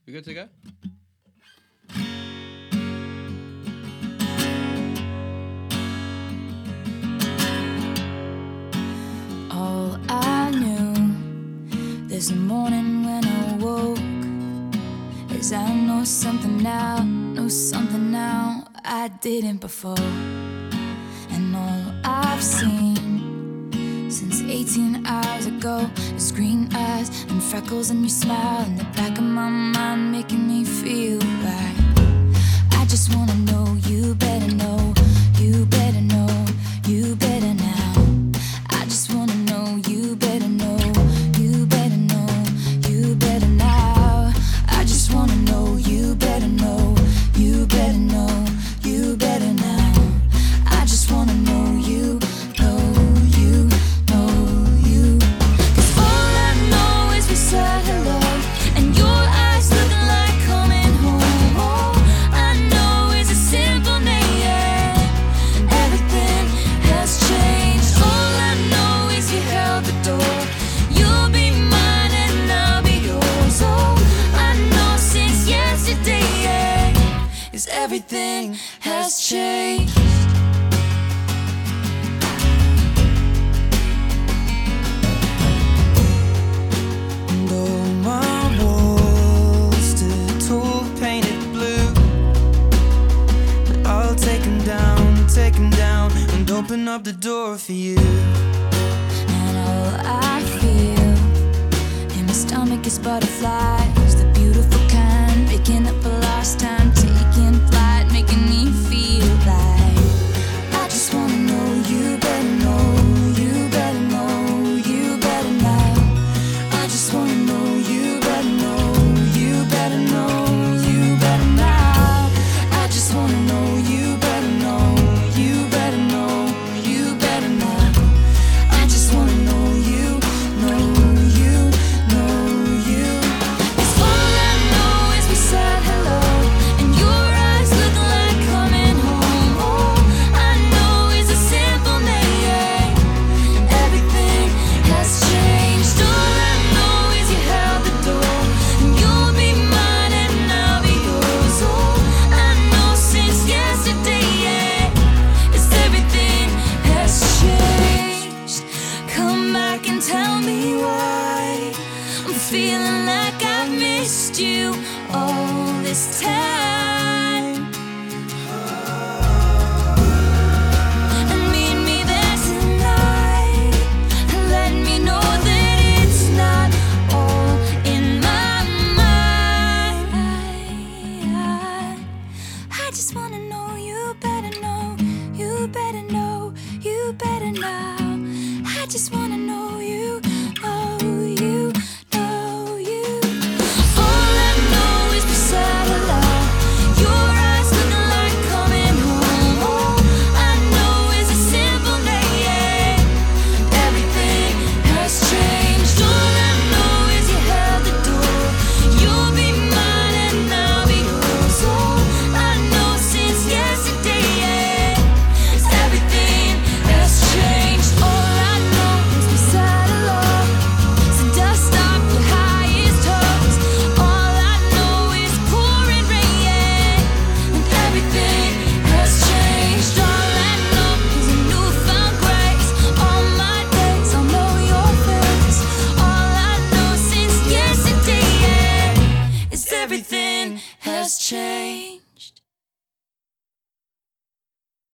We good to go? All I knew this morning when I woke is I know something now I didn't before. And all I've seen since 18 hours ago is green eyes and freckles and your smile in the back of my mind, making me feel right. I just wanna know you better know, you better know, you better now. I just wanna know you better know, you better know, you better now. I just wanna know you better know, you better know, you better now. I just wanna know you, know you, know you. 'Cause all I know is we said hello and your eyes looking like coming home. All I know is a simple name and everything has changed. All I know is you held the door. You'll be mine and I'll be yours. All I know since yesterday is everything has changed. And all my walls stood tall, painted blue, but I'll take 'em down and open up the door for you. And all I feel in my stomach is butterflies, the beautiful kind, picking up a lost time, taking flight, making me feel like I just wanna know you better know, you better know, you better now. I just wanna know you better know, you better know, you better now. I just wanna know you better know, you better know, you better now. I just wanna know you, know you, know you. 'Cause all I know is we said hello and your eyes look like coming home. All I know is a simple name and everything has changed. All I know is you held the door and you'll be mine and I'll be yours. All I know since yesterday is everything has changed. Come back and tell me why I'm feeling like I've missed you all this time. And meet me there tonight and let me know that it's not all in my mind. I just wanna know you better know, you better know, you better now. I just wanna know you, know you, know you. All I know is we said hello. Your eyes looking like coming home. All I know is a simple name. Everything has changed. All I know is you held the door. You'll be mine and I'll be yours. All I know since yesterday is everything has changed. All I know is we said hello. So dust off your highest hopes. All I know is pouring rain and everything has changed. All I know is a newfound grace. All my days I'll know your face. All I know since yesterday is everything has changed.